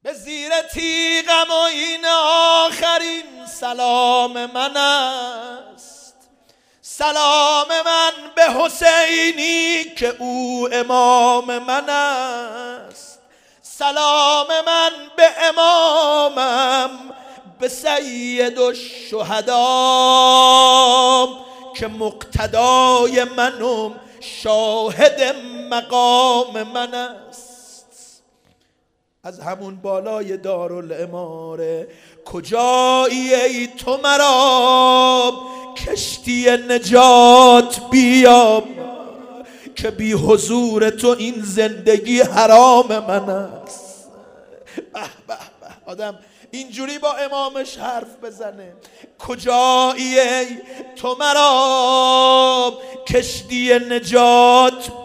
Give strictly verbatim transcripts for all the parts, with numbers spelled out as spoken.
به زیر تیغم و این آخرین سلام من است. سلام من به حسینی که او امام من است. سلام من به امامم، به سید الشهدا که مقتدای منم، شاهد مقام من است. از همون بالای دارالاماره کجایی ای تو مرا کشتی نجات بیام، که بی حضور تو این زندگی حرام من است. به به به، آدم اینجوری با امامش حرف بزنه. کجایی ای تو مرا کشتی نجات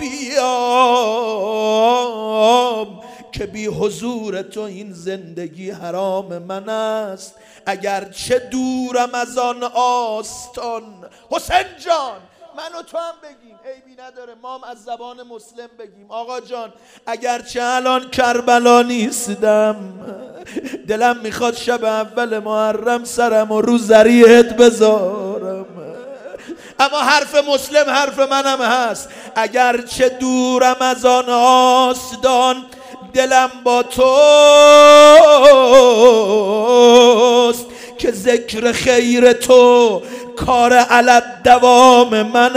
بیام، که بی حضور تو این زندگی حرام من است. اگر چه دورم از آن آستان. حسین جان، من و تو هم بگیم، عیبی نداره، ما هم از زبان مسلم بگیم. آقا جان، اگر چه الان کربلا نیستم، دلم میخواد شب اول محرم سرم و رو ذریعت بذارم. اما حرف مسلم حرف منم هست. اگر چه دورم از آن آستان، دلم با توست، که ذکر خیر تو کار علت دوام من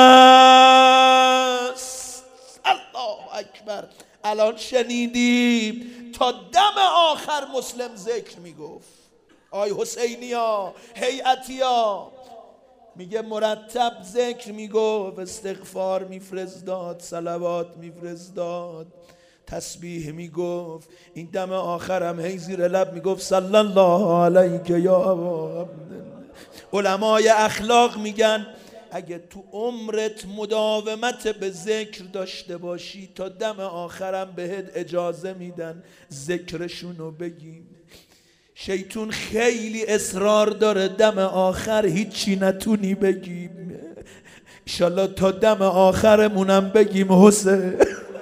است. الله اکبر. الان شنیدیم تا دم آخر مسلم ذکر میگفت. آی حسینیا، هیئتیا، میگه مرتب ذکر میگفت، استغفار میفرستاد، صلوات میفرستاد، تسبیح میگفت. این دم آخرم هی زیر لب میگفت صلی الله علیک یا ابا عبدالله. علمای اخلاق میگن اگه تو عمرت مداومت به ذکر داشته باشی، تا دم آخرم بهت اجازه میدن ذکرشونو بگیم. شیطون خیلی اصرار داره دم آخر هیچی نتونی بگیم. انشالله تا دم آخرمونم بگیم حسین.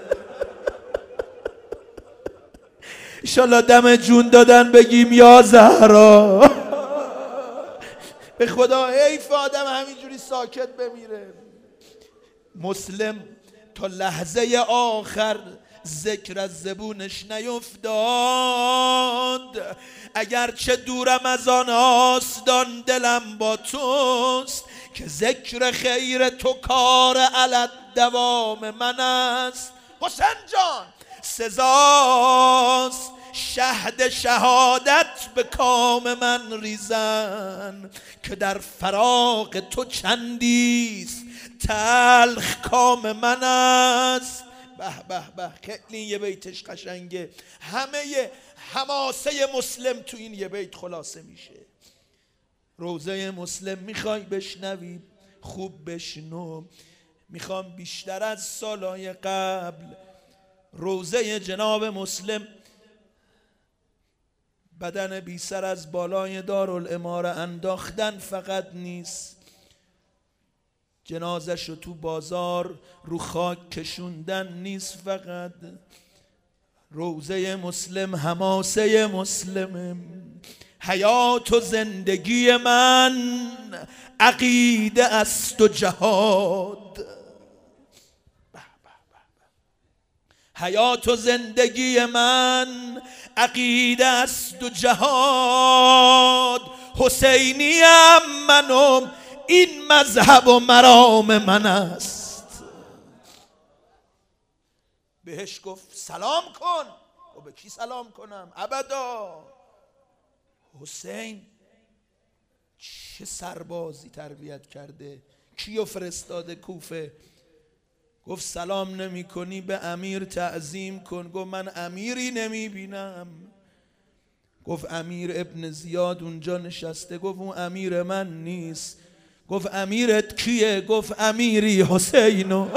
انشالله دم جون دادن بگیم یا زهرا. به خدا حیف آدم همینجوری ساکت بمیره. مسلم تا لحظه آخر ذکر از زبونش نیفتاد. اگر چه دورم از آن آستان، دلم با توست، که ذکر خیر تو کار علت دوام من است. حسین جان، سزاست شهد شهادت به کام من ریزن، که در فراق تو چندیست تلخ کام من است. به به به، خیلی یه بیتش قشنگه. همه حماسه مسلم تو این یه بیت خلاصه میشه. روزه مسلم میخوای بشنوی؟ خوب بشنو. میخوام بیشتر از سالهای قبل روزه جناب مسلم بدن بی سر از بالای دارالاماره انداختن فقط نیست، جنازش رو تو بازار رو خاک کشوندن نیست فقط. روزه مسلم حماسه مسلمه. حیات و زندگی من عقیده است و جهاد. حیات و زندگی من عقیده است و جهاد. حسینیم منم، این مذهب و مرام من است. بهش گفت سلام کن. و به کی سلام کنم؟ ابدا. حسین چه سربازی تربیت کرده، کیو فرستاده کوفه. گفت سلام نمی کنی به امیر تعظیم کن. گفت من امیری نمی بینم. گفت امیر ابن زیاد اونجا نشسته. گفت اون امیر من نیست. گفت امیرت کیه؟ گفت امیری حسینو.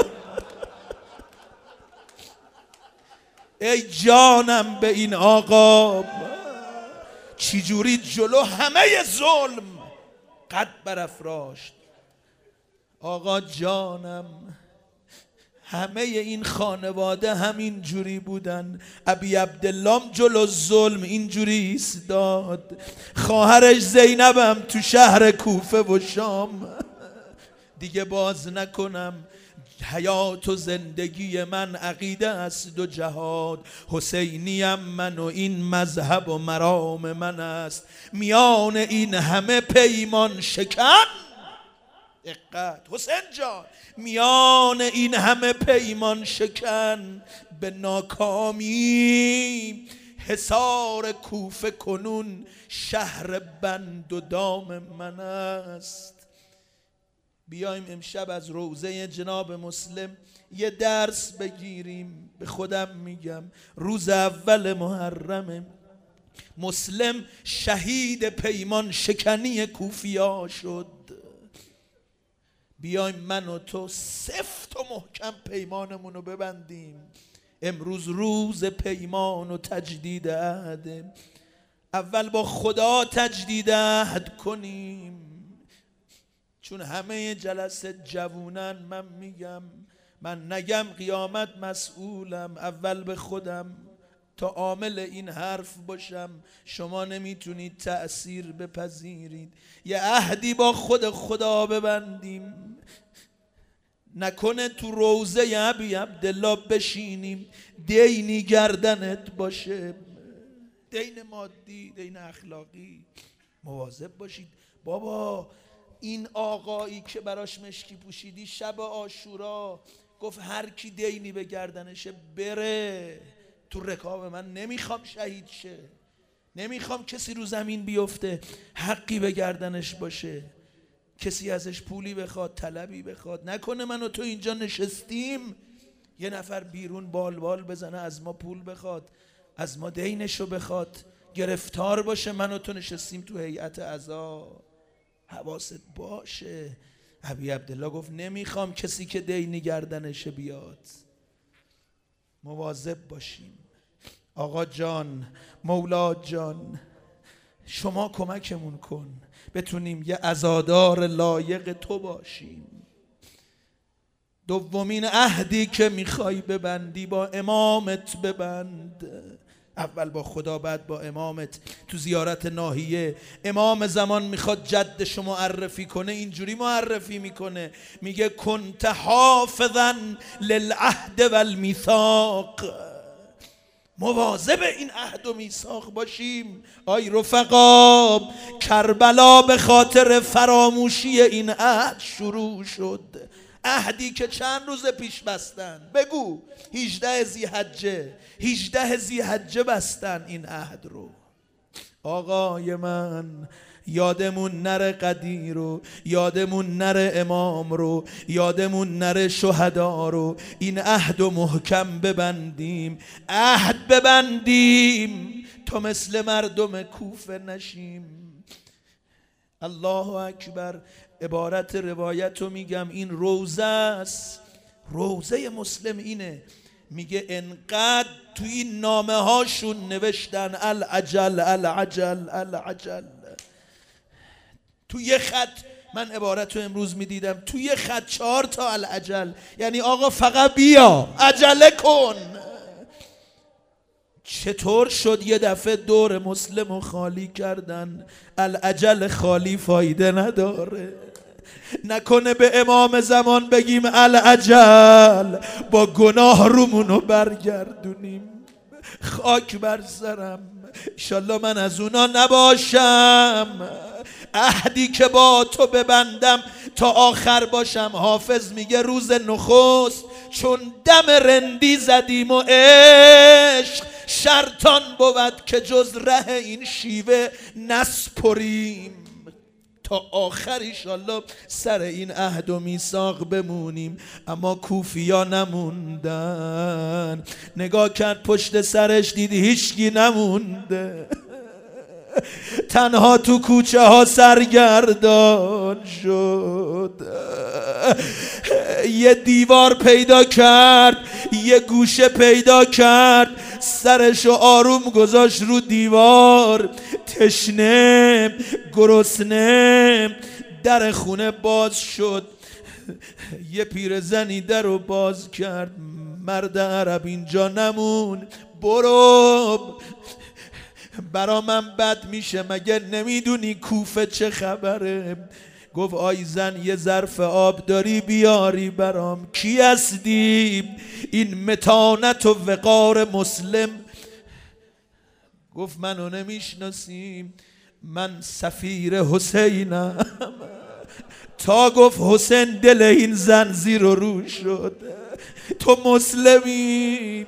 ای جانم به این آقا، چجوری جلو همه ظلم قد برافراشت. آقا جانم، همه این خانواده همین جوری بودن. ابی عبدالله جلو ظلم اینجوری ایستاد، خواهرش زینبم تو شهر کوفه و شام. دیگه باز نکنم، حیات و زندگی من عقیده است و جهاد. حسینیم من و این مذهب و مرام من است. میان این همه پیمان شکن، دقت حسین جان، میان این همه پیمان شکن، به ناکامی حصار کوفه کنون شهر بند و دام من است. بیایم امشب از روضه جناب مسلم یه درس بگیریم. به خودم میگم روز اول محرم مسلم شهید پیمان شکنی کوفیا شد. بیایم من و تو سفت و محکم پیمانمون رو ببندیم. امروز روز پیمان و تجدید عهد. اول با خدا تجدید عهد کنیم، چون همه جلسه جوونن. من میگم، من نگم قیامت مسئولم، اول به خودم تا عامل این حرف باشم. شما نمیتونید تأثیر بپذیرید. یه عهدی با خود خدا ببندیم، نکنه تو روضه ابی عبدالله بشینیم دینی گردنت باشه، دین مادی، دین اخلاقی. مواظب باشید. بابا این آقایی که براش مشکی پوشیدی شب عاشورا گفت هر کی دینی به گردنشه بره تو رکاب من. نمیخوام شهید شه، نمیخوام کسی رو زمین بیفته حقی به گردنش باشه، کسی ازش پولی بخواد، طلبی بخواد. نکنه من و تو اینجا نشستیم یه نفر بیرون بال بال بزنه از ما پول بخواد، از ما دینشو بخواد، گرفتار باشه. من و تو نشستیم تو هیئت عزا. حواست باشه. ابی عبدالله گفت نمیخوام کسی که دینی گردنشه بیاد. مواظب باشیم. آقا جان، مولا جان، شما کمکمون کن بتونیم یه عزادار لایق تو باشیم. دومین عهدی که میخوای ببندی با امامت ببند. اول با خدا، بعد با امامت. تو زیارت ناحیه امام زمان میخواد جدشو معرفی کنه، اینجوری معرفی میکنه، میگه کنت حافظا للعهد والمیثاق. مواظب این عهد و میثاق باشیم. آی رفقا، کربلا به خاطر فراموشی این عهد شروع شد. عهدی که چند روز پیش بستن، بگو هجده ذی‌حجه، هجده ذی‌حجه بستن این عهد رو. آقای من، یادمون نره قدیر رو، یادمون نره امام رو، یادمون نره شهدا رو. این عهد و محکم ببندیم، عهد ببندیم تا مثل مردم کوفه نشیم. الله اکبر. عبارت روایت رو میگم، این روزه است، روزه مسلم اینه. میگه انقدر تو این نامه هاشون نوشتن العجل العجل العجل. تو یه خط، من عبارت رو امروز میدیدم، تو یه خط چهار تا العجل، یعنی آقا فقط بیا عجله کن. چطور شد یه دفعه دور مسلم رو خالی کردن؟ العجل خالی فایده نداره. نکنه به امام زمان بگیم العجل با گناه رومونو برگردونیم. خاک بر سرم، انشالله من از اونا نباشم. عهدی که با تو ببندم تا آخر باشم. حافظ میگه روز نخست چون دم رندی زدیم و عشق، شرطان بود که جز ره این شیوه نسپریم. تا آخر انشالله سر این عهد و میثاق بمونیم. اما کوفیا نموندن. نگاه کرد پشت سرش، دید هیچکی نمونده، تنها تو کوچه ها سرگردان شد. یه دیوار پیدا کرد، یه گوشه پیدا کرد، سرشو آروم گذاشت رو دیوار. تشنه، گرسنه، در خونه باز شد. یه پیرزنی در رو باز کرد، مرد عرب اینجا نمون، برو، برا من بد میشه، مگه نمیدونی کوفه چه خبره؟ گفت آی زن یه ظرف آب داری بیاری برام؟ کی هستی؟ این متانت و وقار مسلم. گفت منو نمیشناسیم، من سفیر حسینم. تا گفت حسین دل این زن زیر و رو شد. تو مسلمی؟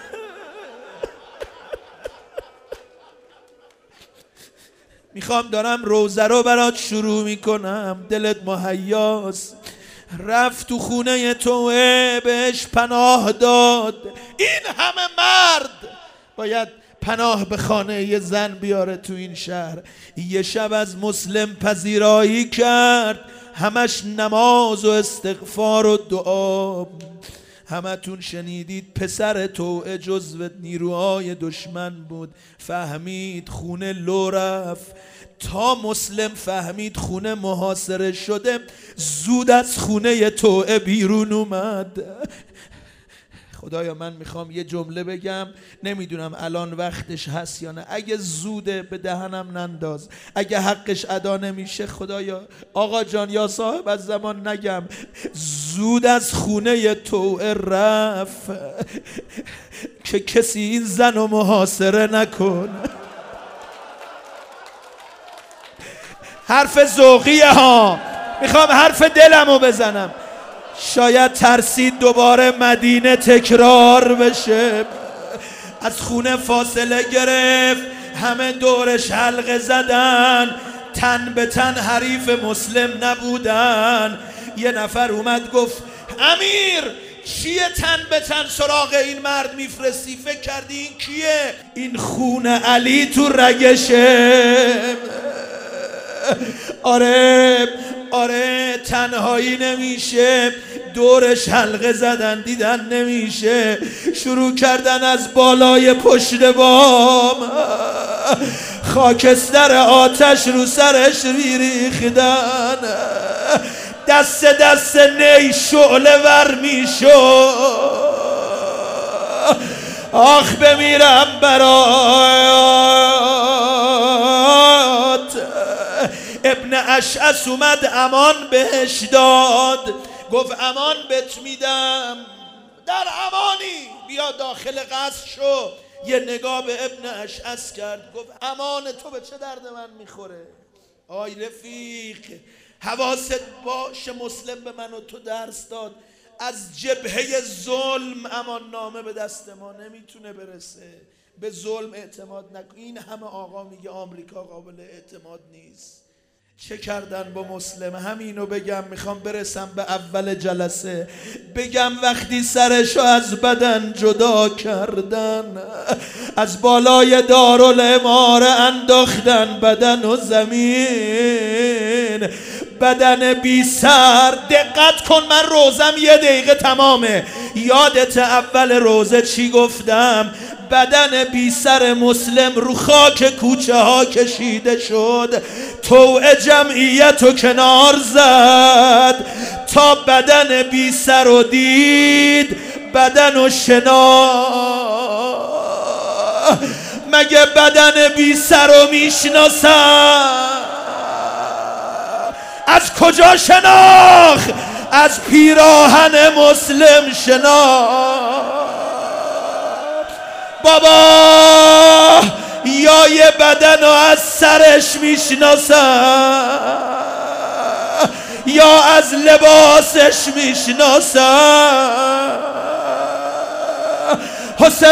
میخوام دارم روزه رو برات شروع میکنم، دلت مهیاست. رفت تو خونه توه، بهش پناه داد. این همه مرد باید پناه به خانه یه زن بیاره تو این شهر. یه شب از مسلم پذیرایی کرد، همش نماز و استغفار و دعا. همتون شنیدید پسر توعه جزو نیروهای دشمن بود، فهمید خونه لو رفت. تا مسلم فهمید خونه محاصره شده، زود از خونه توعه بیرون اومد. خدایا من میخوام یه جمله بگم، نمیدونم الان وقتش هست یا نه، اگه زوده به دهنم ننداز، اگه حقش ادا نمیشه خدایا آقا جان یا صاحب از زمان نگم، زود از خونه توعه رفت که کسی این زن رو محاصره نکن. حرف ذوقیه ها، میخوام حرف دلمو بزنم. شاید ترسید دوباره مدینه تکرار بشه، از خونه فاصله گرفت، همه دورش حلقه زدن، تن به تن حریف مسلم نبودن. یه نفر اومد گفت امیر چیه تن به تن سراغ این مرد میفرستی؟ فکر کردی این کیه؟ این خون علی تو رگشه. آره آره تنهایی نمیشه، دورش حلقه زدن دیدن نمیشه، شروع کردن از بالای پشت بام خاکستر آتش رو سرش ریختن، دست دست نی شعله ور میشو. آخ بمیرم برات. ابن اشعث اومد امان بهش داد، گفت امان بهت میدم، در امانی، بیا داخل قصر شو. یه نگاه به ابن اشعث کرد، گفت امان تو به چه درد من میخوره؟ آی رفیق حواست باش، مسلم به من و تو درس داد، از جبهه ظلم امان نامه به دست ما نمیتونه برسه. به ظلم اعتماد نکن. این همه آقا میگه آمریکا قابل اعتماد نیست. چه کردن با مسلم؟ همینو بگم، میخوام برسم به اول جلسه، بگم وقتی سرشو از بدن جدا کردن، از بالای دارالعماره انداختن بدن و زمین، بدن بی سر. دقت کن، من روزم یه دقیقه تمامه. یادت اول روزه چی گفتم؟ بدن بی سر مسلم رو خاک کوچه ها کشیده شد، توعه جمعیت رو کنار زد تا بدن بی سر رو دید، بدن رو شنا. مگه بدن بی سر رو میشناسن؟ از کجا شناخت؟ از پیراهن مسلم شناخت. بابا یا یه بدن رو از سرش میشناسن یا از لباسش میشناسن. حسین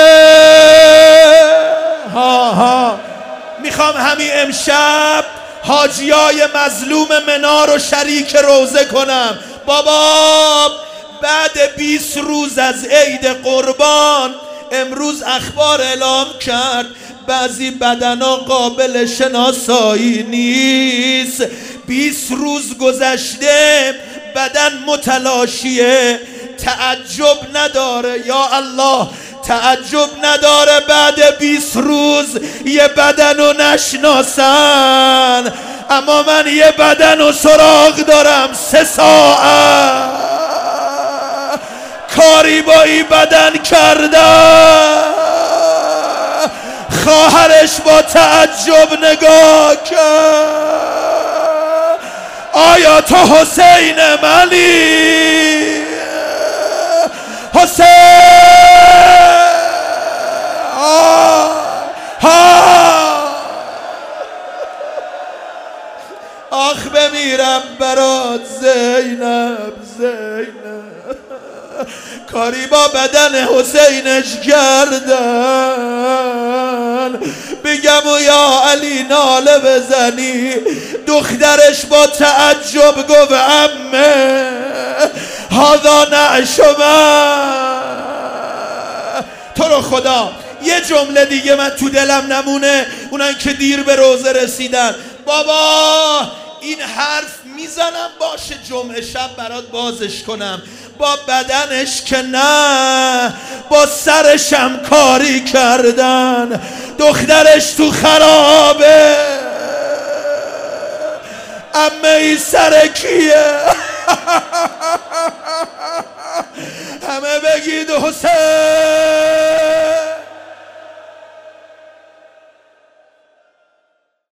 ها ها میخوام همین امشب حاجیای مظلوم منا رو شریک روزه کنم. بابا بعد بیست روز از عید قربان، امروز اخبار اعلام کرد بعضی بدنا قابل شناسایی نیست. بیست روز گذشته، بدن متلاشیه. تعجب نداره، یا الله تعجب نداره بعد بیست روز یه بدن رو نشناسن. اما من یه بدن و سراغ دارم سه ساعت کاری با این بدن کردم. خواهرش با تعجب نگاه کرد. آیا تو حسین منی؟ حسین آه. آه. آخ بمیرم برات زینب زینب. کاری با بدن حسینش کردن. بگم و یا علی ناله بزنی. دخترش با تعجب گفت عمه هذا نعش من. تو رو خدا یه جمله دیگه من تو دلم نمونه، اونان که دیر به روزه رسیدن. بابا این حرف میزنم باشه جمعه شب برات بازش کنم. با بدنش که نه، با سرشم کاری کردن. دخترش تو خرابه. امه ای سر کیه؟ همه بگید حسین.